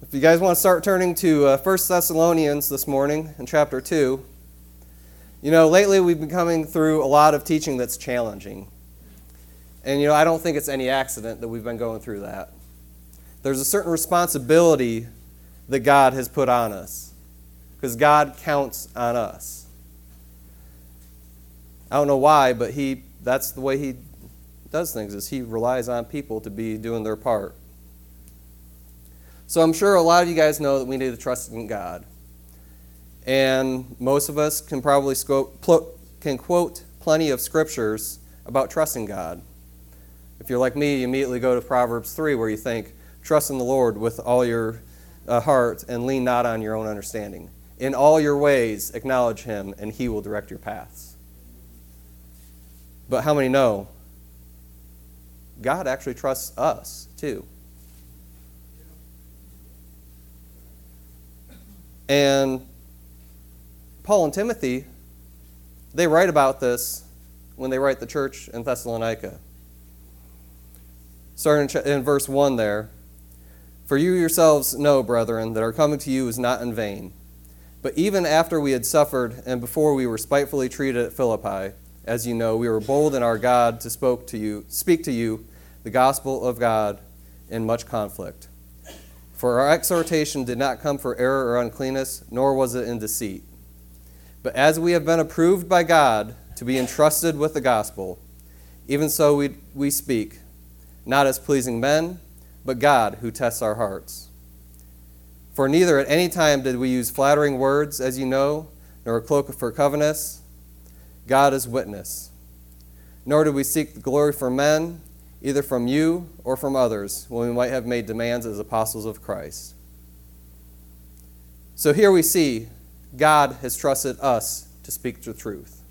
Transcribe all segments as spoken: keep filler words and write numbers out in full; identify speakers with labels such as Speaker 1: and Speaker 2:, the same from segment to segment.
Speaker 1: If you guys want to start turning to uh, First Thessalonians this morning in chapter two, you know, lately we've been coming through a lot of teaching that's challenging. And, you know, I don't think it's any accident that we've been going through that. There's a certain responsibility that God has put on us because God counts on us. I don't know why, but he that's the way he does things, is he relies on people to be doing their part. So I'm sure a lot of you guys know that we need to trust in God. And most of us can probably can quote plenty of scriptures about trusting God. If you're like me, you immediately go to Proverbs three where you think, trust in the Lord with all your uh, heart and lean not on your own understanding. In all your ways acknowledge him and he will direct your paths. But how many know God actually trusts us too? And Paul and Timothy, they write about this when they write the church in Thessalonica. Starting in verse one there, "For you yourselves know, brethren, that our coming to you is not in vain. But even after we had suffered and before we were spitefully treated at Philippi, as you know, we were bold in our God to spoke to you, speak to you the gospel of God in much conflict. For our exhortation did not come for error or uncleanness, nor was it in deceit. But as we have been approved by God to be entrusted with the gospel, even so we, we speak, not as pleasing men, but God who tests our hearts. For neither at any time did we use flattering words, as you know, nor a cloak for covetousness. God is witness. Nor did we seek the glory from men, either from you or from others, when we might have made demands as apostles of Christ." So here we see God has trusted us to speak the truth.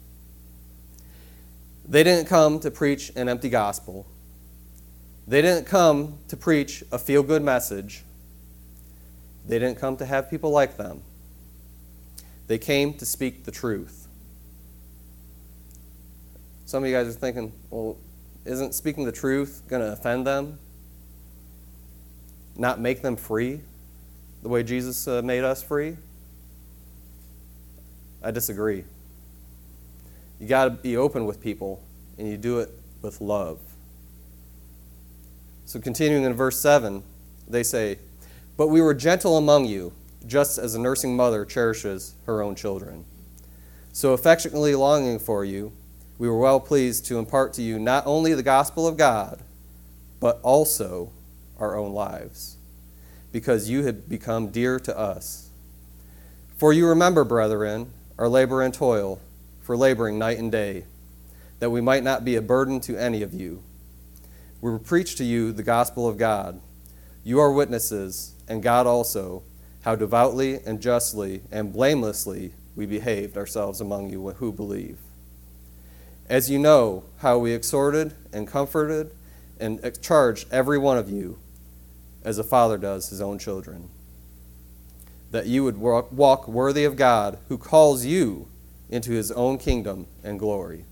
Speaker 1: They didn't come to preach an empty gospel. They didn't come to preach a feel-good message. They didn't come to have people like them. They came to speak the truth. Some of you guys are thinking, well, isn't speaking the truth going to offend them? Not make them free the way Jesus uh, made us free? I disagree. You got to be open with people, and you do it with love. So continuing in verse seven, they say, "But we were gentle among you, just as a nursing mother cherishes her own children. So affectionately longing for you, we were well pleased to impart to you not only the gospel of God, but also our own lives, because you had become dear to us. For you remember, brethren, our labor and toil, for laboring night and day, that we might not be a burden to any of you. We preach to you the gospel of God. You are witnesses, and God also, how devoutly and justly and blamelessly we behaved ourselves among you who believe. As you know how we exhorted and comforted and charged every one of you, as a father does his own children, that you would walk worthy of God, who calls you into his own kingdom and glory."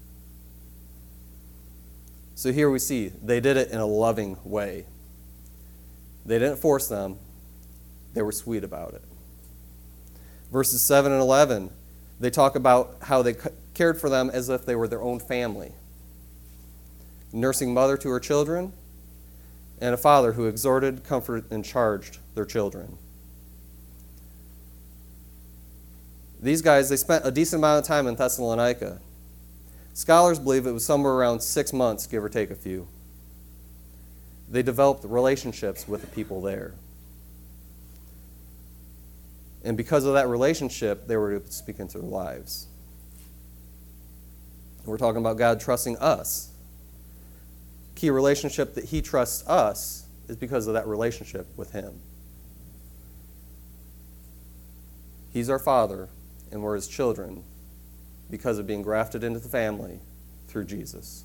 Speaker 1: So here we see they did it in a loving way. They didn't force them. They were sweet about it. Verses seven and eleven, they talk about how they cared for them as if they were their own family. Nursing mother to her children, and a father who exhorted, comforted, and charged their children. These guys, they spent a decent amount of time in Thessalonica. Scholars believe it was somewhere around six months, give or take a few. They developed relationships with the people there. And because of that relationship, they were to speak into their lives. We're talking about God trusting us. Key relationship that he trusts us is because of that relationship with him. He's our Father, and we're his children because of being grafted into the family through Jesus.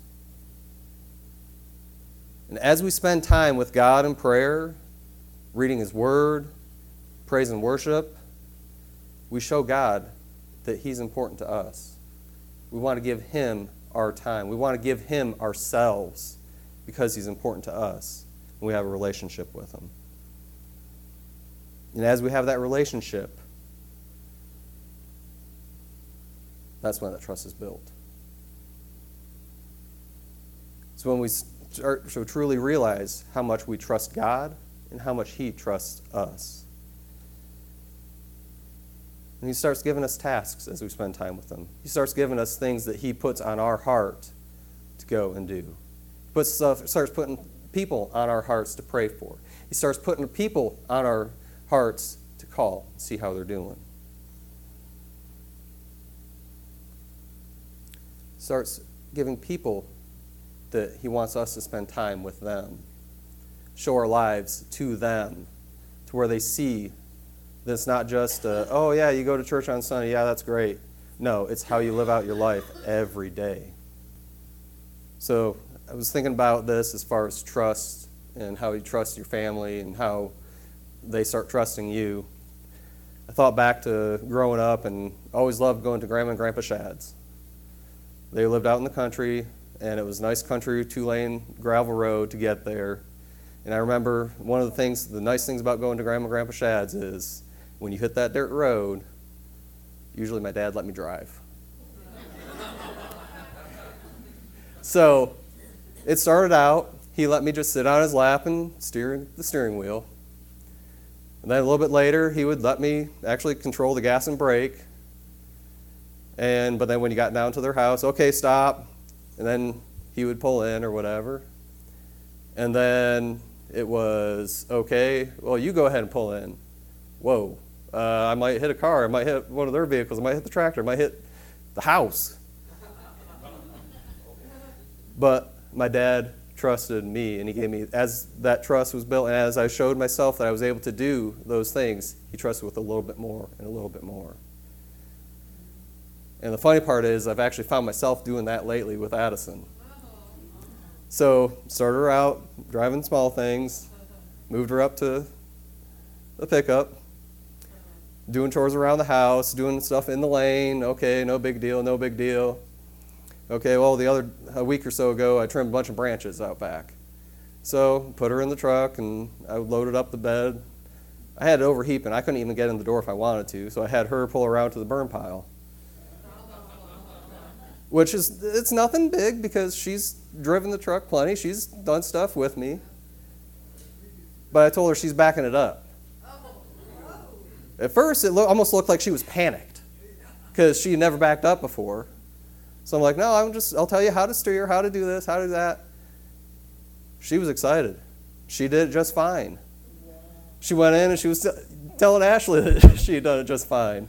Speaker 1: And as we spend time with God in prayer, reading his word, praise and worship, we show God that he's important to us. We want to give him our time. We want to give him ourselves because he's important to us and we have a relationship with him. And as we have that relationship, that's when that trust is built. It's when we start to truly realize how much we trust God and how much He trusts us. And He starts giving us tasks as we spend time with Him. He starts giving us things that He puts on our heart to go and do. He puts stuff, starts putting people on our hearts to pray for. He starts putting people on our hearts to call and see how they're doing. Starts giving people that He wants us to spend time with them. Show our lives to them, to where they see that it's not just, uh, oh yeah, you go to church on Sunday, yeah, that's great. No, it's how you live out your life every day. So I was thinking about this as far as trust and how you trust your family and how they start trusting you. I thought back to growing up and always loved going to Grandma and Grandpa Shad's. They lived out in the country, and it was a nice country, two-lane gravel road to get there. And I remember one of the things, the nice things about going to Grandma and Grandpa Shad's is when you hit that dirt road, usually my dad let me drive. So it started out, he let me just sit on his lap and steer the steering wheel. And then a little bit later, he would let me actually control the gas and brake. And but then when you got down to their house, okay, stop. And then he would pull in or whatever. And then it was, okay, well, you go ahead and pull in. Whoa, uh, I might hit a car. I might hit one of their vehicles. I might hit the tractor. I might hit the house. But my dad trusted me, and he gave me, as that trust was built, and as I showed myself that I was able to do those things, he trusted with a little bit more and a little bit more. And the funny part is I've actually found myself doing that lately with Addison. So started her out driving small things, moved her up to the pickup, doing chores around the house, doing stuff in the lane. Okay, no big deal, no big deal. Okay, well, the other a week or so ago, I trimmed a bunch of branches out back. So put her in the truck, and I loaded up the bed. I had it overheaping, and I couldn't even get in the door if I wanted to, so I had her pull around to the burn pile. Which is, it's nothing big because she's driven the truck plenty. She's done stuff with me. But I told her she's backing it up. At first, it lo- almost looked like she was panicked because she had never backed up before. So I'm like, no, I'm just, I'll tell you how to steer, how to do this, how to do that. She was excited. She did it just fine. She went in and she was t- telling Ashley that she had done it just fine.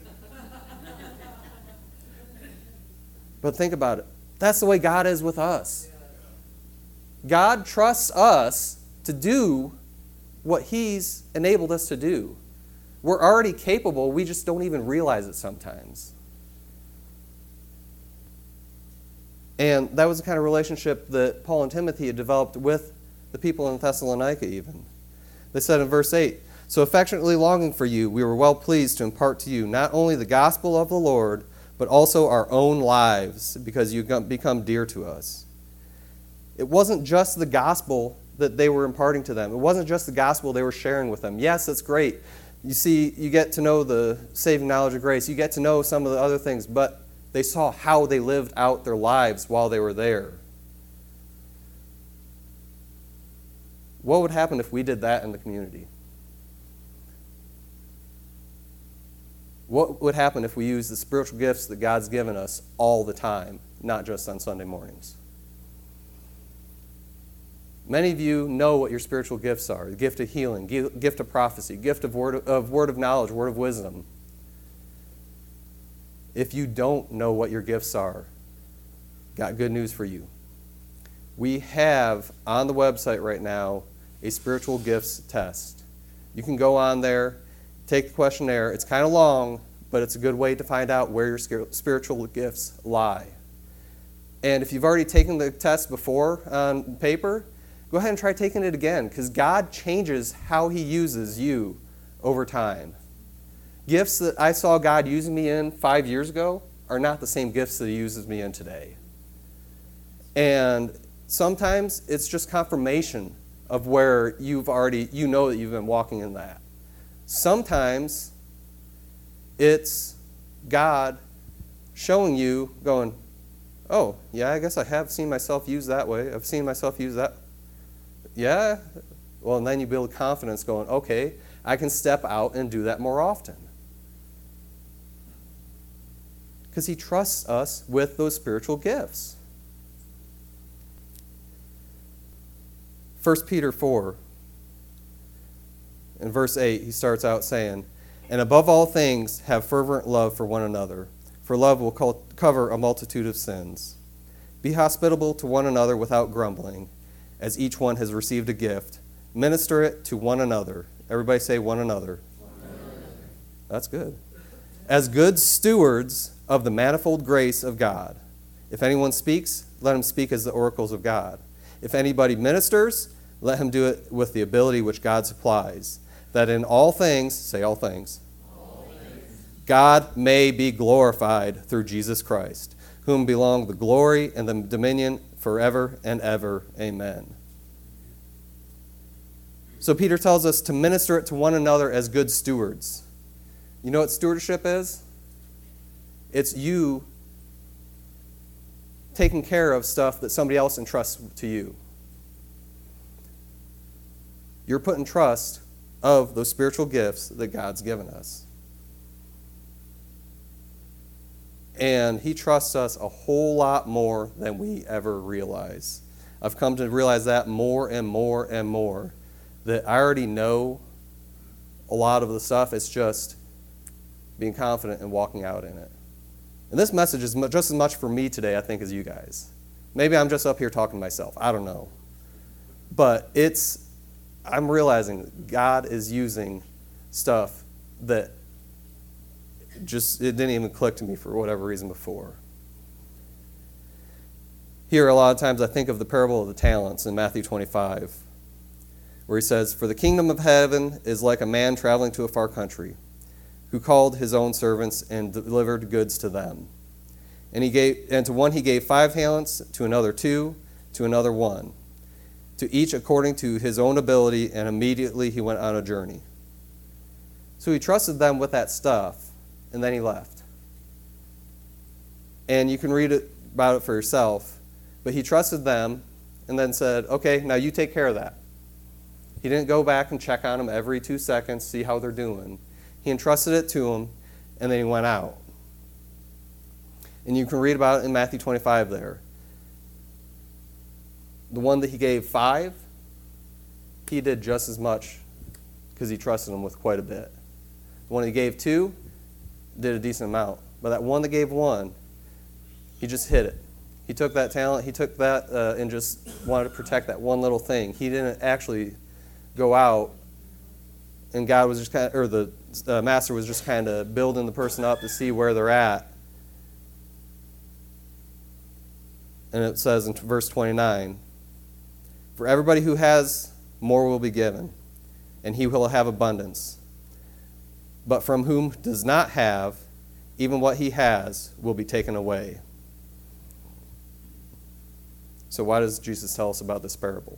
Speaker 1: But think about it. That's the way God is with us. God trusts us to do what He's enabled us to do. We're already capable, we just don't even realize it sometimes. And that was the kind of relationship that Paul and Timothy had developed with the people in Thessalonica even. They said in verse eight, "So affectionately longing for you, we were well pleased to impart to you not only the gospel of the Lord, but also our own lives, because you become dear to us." It wasn't just the gospel that they were imparting to them. It wasn't just the gospel they were sharing with them. Yes, that's great. You see, you get to know the saving knowledge of grace. You get to know some of the other things, but they saw how they lived out their lives while they were there. What would happen if we did that in the community? What would happen if we used the spiritual gifts that God's given us all the time, not just on Sunday mornings? Many of you know what your spiritual gifts are. The gift of healing, gift of prophecy, gift of word of, word of knowledge, word of wisdom. If you don't know what your gifts are, got good news for you. We have on the website right now a spiritual gifts test. You can go on there, take the questionnaire. It's kind of long, but it's a good way to find out where your spiritual gifts lie. And if you've already taken the test before on paper, go ahead and try taking it again, because God changes how He uses you over time. Gifts that I saw God using me in five years ago are not the same gifts that He uses me in today. And sometimes it's just confirmation of where you've already, you know that you've been walking in that. Sometimes it's God showing you, going, oh, yeah, I guess I have seen myself use that way. I've seen myself use that. Yeah? Well, and then you build confidence going, okay, I can step out and do that more often. Because he trusts us with those spiritual gifts. First Peter four, in verse eight, he starts out saying, and above all things, have fervent love for one another, for love will co- cover a multitude of sins. Be hospitable to one another without grumbling, as each one has received a gift. Minister it to one another. Everybody say one another. One another. That's good. As good stewards of the manifold grace of God. If anyone speaks, let him speak as the oracles of God. If anybody ministers, let him do it with the ability which God supplies, that in all things, say all things, all things, God may be glorified through Jesus Christ, whom belong the glory and the dominion forever and ever. Amen. So Peter tells us to minister it to one another as good stewards. You know what stewardship is? It's you taking care of stuff that somebody else entrusts to you. You're putting trust of those spiritual gifts that God's given us. And he trusts us a whole lot more than we ever realize. I've come to realize that more and more and more, that I already know a lot of the stuff. It's just being confident and walking out in it. And this message is just as much for me today, I think, as you guys. Maybe I'm just up here talking to myself. I don't know. But it's, I'm realizing God is using stuff that just, it didn't even click to me for whatever reason before. Here, a lot of times I think of the parable of the talents in Matthew twenty-five, where he says, for the kingdom of heaven is like a man traveling to a far country, who called his own servants and delivered goods to them. And he gave, and to one he gave five talents, to another two, to another one, to each according to his own ability, and immediately he went on a journey. So he trusted them with that stuff, and then he left. And you can read it, about it for yourself, but he trusted them and then said, okay, now you take care of that. He didn't go back and check on them every two seconds, see how they're doing. He entrusted it to him, and then he went out. And you can read about it in Matthew twenty-five there. The one that he gave five, he did just as much because he trusted him with quite a bit. The one he gave two did a decent amount. But that one that gave one, he just hit it. He took that talent, he took that uh, and just wanted to protect that one little thing. He didn't actually go out, and God was just kind of, or the uh, master was just kind of building the person up to see where they're at. And it says in verse twenty-nine, for everybody who has, more will be given, and he will have abundance. But from whom does not have, even what he has will be taken away. So why does Jesus tell us about this parable?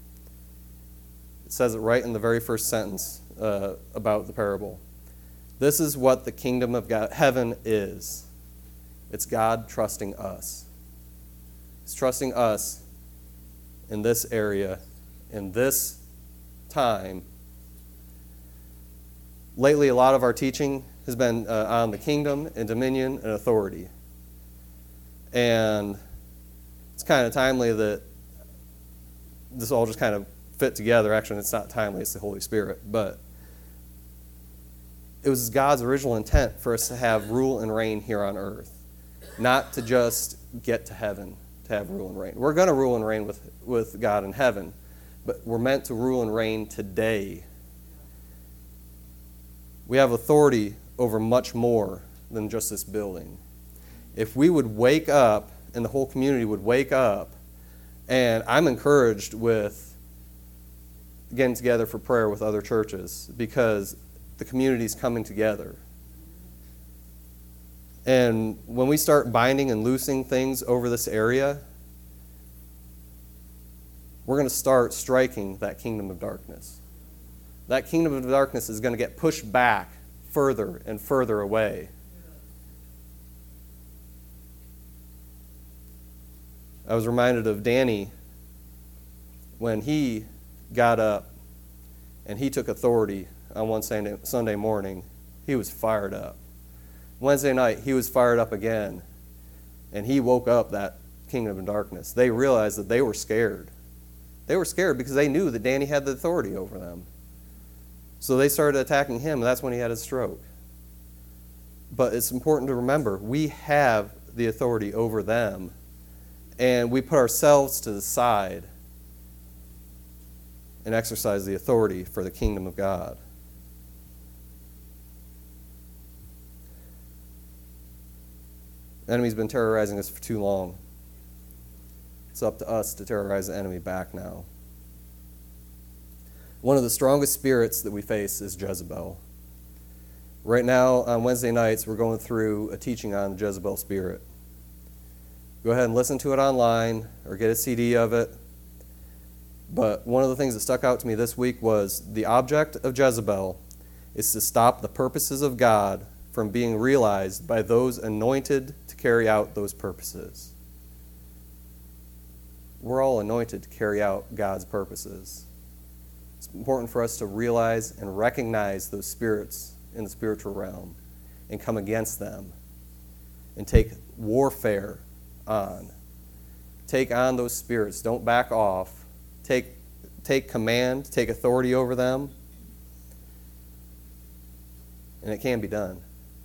Speaker 1: It says it right in the very first sentence uh, about the parable. This is what the kingdom of God, heaven is. It's God trusting us. He's trusting us in this area, in this time. Lately, a lot of our teaching has been uh, on the kingdom and dominion and authority. And it's kind of timely that this all just kind of fit together. Actually, it's not timely, it's the Holy Spirit. But it was God's original intent for us to have rule and reign here on earth, not to just get to heaven to have rule and reign. We're going to rule and reign with, with God in heaven, but we're meant to rule and reign today. We have authority over much more than just this building. If we would wake up, and the whole community would wake up, and I'm encouraged with getting together for prayer with other churches because the community's coming together. And when we start binding and loosing things over this area, we're going to start striking that kingdom of darkness. that kingdom of darkness is going to get pushed back further and further away. I was reminded of Danny when he got up and he took authority on one Sunday, Sunday morning. He was fired up. Wednesday night, he was fired up again, and he woke up that kingdom of darkness. They realized that they were scared. They were scared because they knew that Danny had the authority over them. So they started attacking him, and that's when he had his stroke. But it's important to remember, we have the authority over them, and we put ourselves to the side and exercise the authority for the kingdom of God. The enemy's been terrorizing us for too long. It's up to us to terrorize the enemy back now. One of the strongest spirits that we face is Jezebel. Right now, on Wednesday nights, we're going through a teaching on the Jezebel spirit. Go ahead and listen to it online or get a C D of it. But one of the things that stuck out to me this week was the object of Jezebel is to stop the purposes of God from being realized by those anointed to carry out those purposes. We're all anointed to carry out God's purposes. It's important for us to realize and recognize those spirits in the spiritual realm and come against them and take warfare on. Take on those spirits. Don't back off. Take, take command, take authority over them, and it can be done.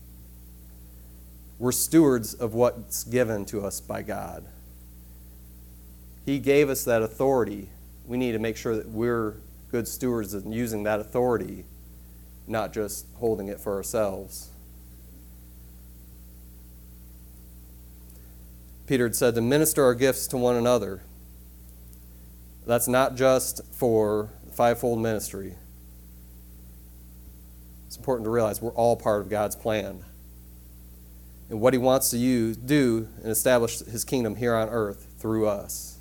Speaker 1: We're stewards of what's given to us by God. He gave us that authority. We need to make sure that we're good stewards in using that authority, not just holding it for ourselves. Peter had said to minister our gifts to one another. That's not just for the fivefold ministry. It's important to realize we're all part of God's plan. And what he wants to use, do and establish his kingdom here on earth through us.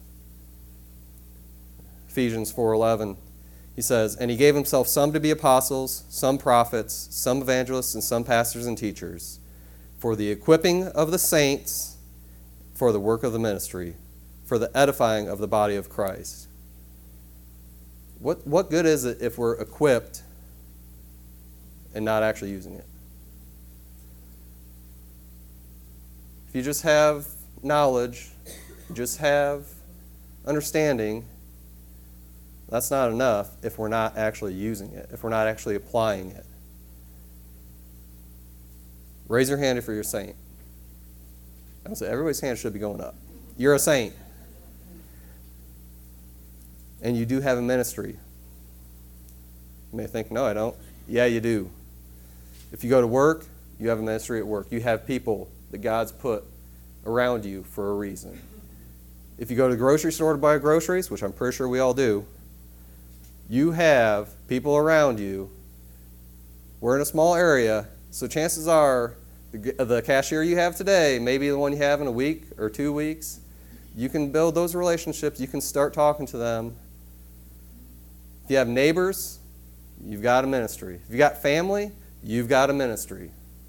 Speaker 1: Ephesians four eleven, he says, "And he gave himself some to be apostles, some prophets, some evangelists, and some pastors and teachers, for the equipping of the saints, for the work of the ministry, for the edifying of the body of Christ." What, what good is it if we're equipped and not actually using it? If you just have knowledge, you just have understanding, that's not enough if we're not actually using it, if we're not actually applying it. Raise your hand if you're a saint. I would say everybody's hand should be going up. You're a saint. And you do have a ministry. You may think, no, I don't. Yeah, you do. If you go to work, you have a ministry at work. You have people that God's put around you for a reason. If you go to the grocery store to buy groceries, which I'm pretty sure we all do, you have people around you. We're in a small area, so chances are the, the cashier you have today may be the one you have in a week or two weeks. You can build those relationships. You can start talking to them. If you have neighbors, you've got a ministry. If you've got family, you've got a ministry.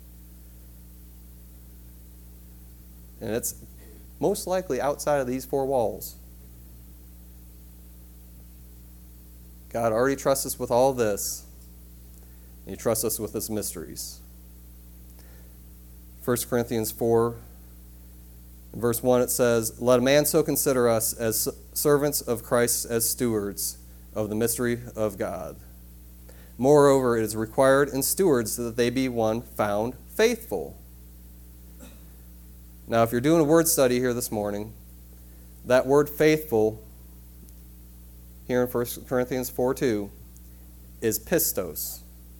Speaker 1: And it's most likely outside of these four walls. God already trusts us with all this, and he trusts us with his mysteries. First Corinthians four, in verse one, it says, "Let a man so consider us as servants of Christ, as stewards of the mystery of God. Moreover, it is required in stewards that they be one found faithful." Now, if you're doing a word study here this morning, that word faithful here in First Corinthians four two is pistos.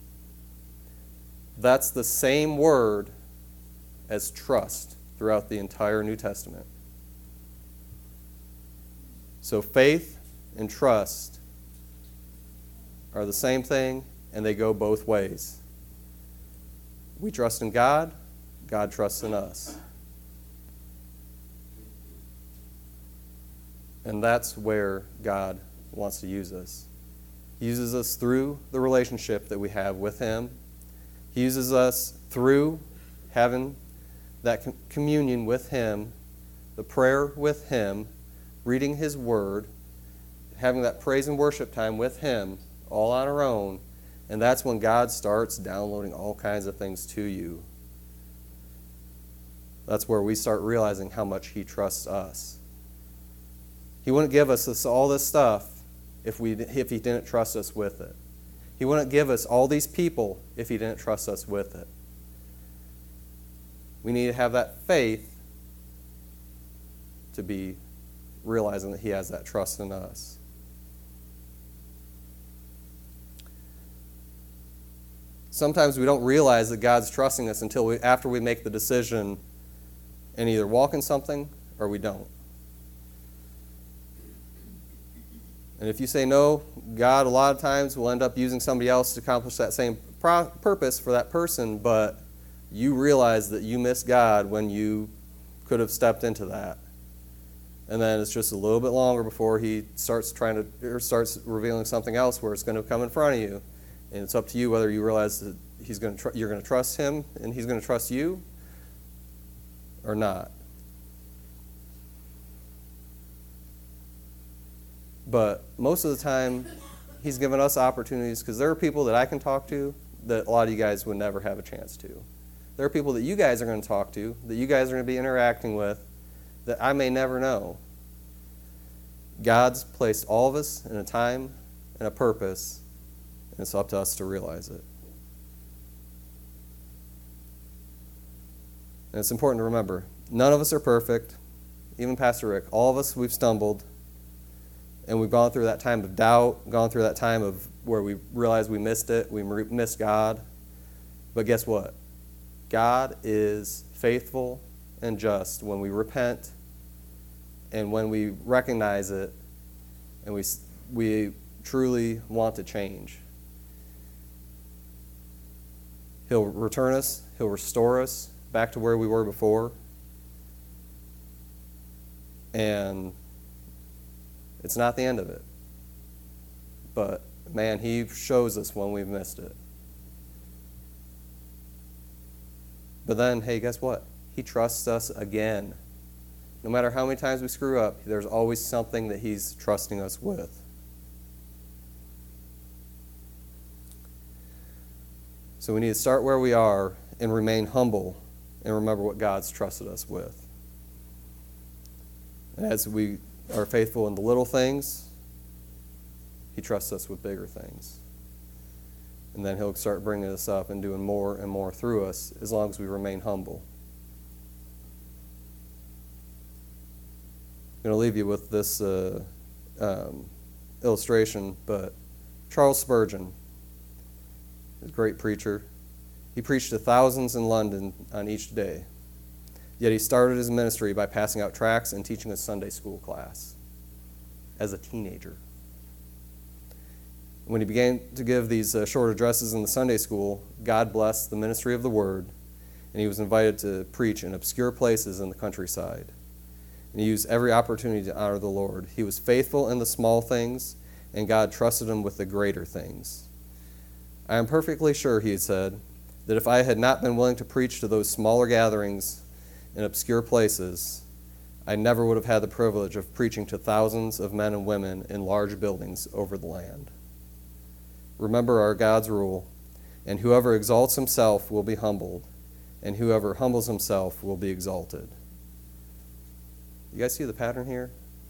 Speaker 1: That's the same word as trust throughout the entire New Testament. So faith and trust are the same thing, and they go both ways. We trust in God, God trusts in us. And that's where God wants to use us. He He uses us through the relationship that we have with Him. He uses us through having that com- communion with Him, the prayer with Him, reading His Word, having that praise and worship time with Him, all on our own, and that's when God starts downloading all kinds of things to you. That's where we start realizing how much He trusts us. He wouldn't give us this, all this stuff if we if He didn't trust us with it. He wouldn't give us all these people if He didn't trust us with it. We need to have that faith to be realizing that He has that trust in us. Sometimes we don't realize that God's trusting us until we, after we make the decision and either walk in something or we don't. And if you say no, God a lot of times will end up using somebody else to accomplish that same pro- purpose for that person, but you realize that you missed God when you could have stepped into that. And then it's just a little bit longer before He starts trying to or starts revealing something else where it's going to come in front of you. And it's up to you whether you realize that he's going to tr- you're going to trust Him and He's going to trust you or not. But most of the time, He's given us opportunities because there are people that I can talk to that a lot of you guys would never have a chance to. There are people that you guys are going to talk to, that you guys are going to be interacting with, that I may never know. God's placed all of us in a time and a purpose, and it's up to us to realize it. And it's important to remember, none of us are perfect. Even Pastor Rick, all of us, we've stumbled. And we've gone through that time of doubt, gone through that time of where we realized we missed it, we missed God. But guess what? God is faithful and just when we repent and when we recognize it and we we truly want to change. He'll return us, He'll restore us back to where we were before. And it's not the end of it. But, man, He shows us when we've missed it. But then, hey, guess what? He trusts us again. No matter how many times we screw up, there's always something that He's trusting us with. So we need to start where we are and remain humble and remember what God's trusted us with. And as we are faithful in the little things, He trusts us with bigger things. And then He'll start bringing us up and doing more and more through us as long as we remain humble. I'm going to leave you with this uh, um, illustration, but Charles Spurgeon, a great preacher, he preached to thousands in London on each day. Yet he started his ministry by passing out tracts and teaching a Sunday school class as a teenager. When he began to give these uh, short addresses in the Sunday school, God blessed the ministry of the Word, and he was invited to preach in obscure places in the countryside. And he used every opportunity to honor the Lord. He was faithful in the small things, and God trusted him with the greater things. I am perfectly sure, he said, that if I had not been willing to preach to those smaller gatherings in obscure places, I never would have had the privilege of preaching to thousands of men and women in large buildings over the land. Remember our God's rule, and whoever exalts himself will be humbled, and whoever humbles himself will be exalted. You guys see the pattern here?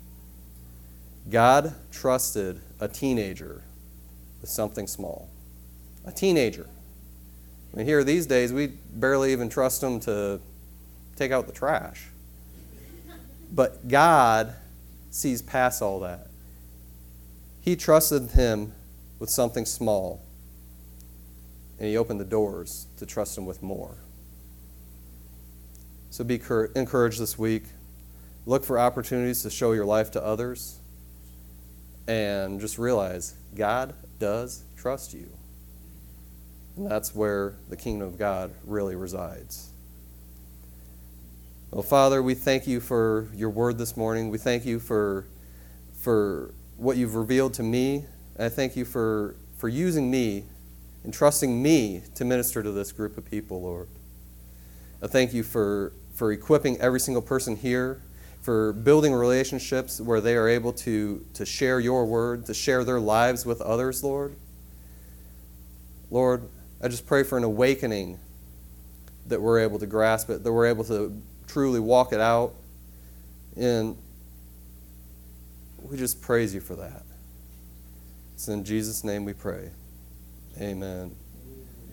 Speaker 1: God trusted a teenager with something small. A teenager. I mean, here these days, we barely even trust them to take out the trash. But God sees past all that. He trusted him with something small, and he opened the doors to trust him with more. So be encouraged this week. Look for opportunities to show your life to others, and just realize God does trust you. And that's where the kingdom of God really resides. Well, Father, we thank you for your word this morning. We thank you for, for what you've revealed to me And I thank you for, for using me and trusting me to minister to this group of people, Lord. I thank you for, for equipping every single person here, for building relationships where they are able to, to share your word, to share their lives with others, Lord. Lord, I just pray for an awakening that we're able to grasp it, that we're able to truly walk it out. And we just praise you for that. It's in Jesus' name we pray. Amen.